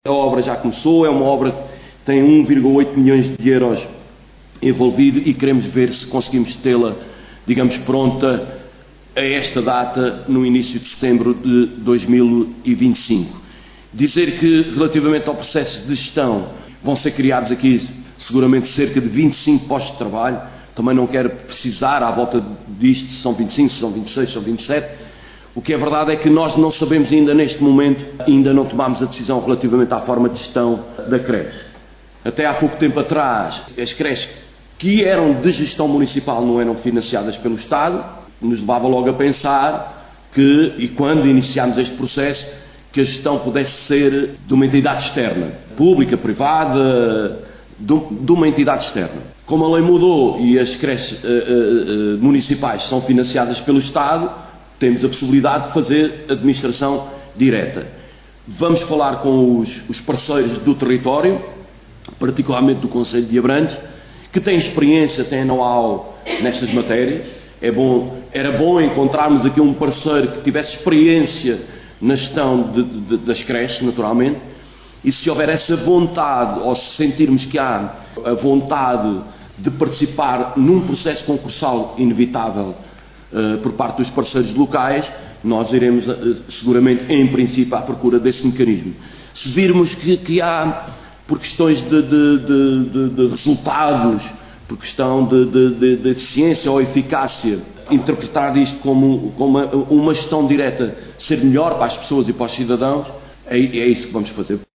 A obra já começou, é uma obra que tem 1,8 milhões de euros envolvido e queremos ver se conseguimos tê-la, digamos, pronta a esta data, no início de setembro de 2025. Dizer que, relativamente ao processo de gestão, vão ser criados aqui seguramente cerca de 25 postos de trabalho. Também não quero precisar à volta disto se são 25, se são 26, se são 27. O que é verdade é que nós não sabemos ainda neste momento, ainda não tomámos a decisão relativamente à forma de gestão da creche. Até há pouco tempo atrás, as creches que eram de gestão municipal não eram financiadas pelo Estado, nos levava logo a pensar que, e quando iniciámos este processo, que a gestão pudesse ser de uma entidade externa, pública, privada, de uma entidade externa. Como a lei mudou e as creches municipais são financiadas pelo Estado, temos a possibilidade de fazer administração direta. Vamos falar com os parceiros do território, particularmente do Concelho de Abrantes, que têm experiência, têm know-how nestas matérias. Era bom encontrarmos aqui um parceiro que tivesse experiência na gestão das creches, naturalmente, e se houver essa vontade, ou se sentirmos que há a vontade de participar num processo concursal inevitável por parte dos parceiros locais, nós iremos seguramente, em princípio, à procura desse mecanismo. Se virmos que há, por questões de resultados, por questão de eficiência ou eficácia, interpretar isto como uma gestão direta ser melhor para as pessoas e para os cidadãos, é isso que vamos fazer.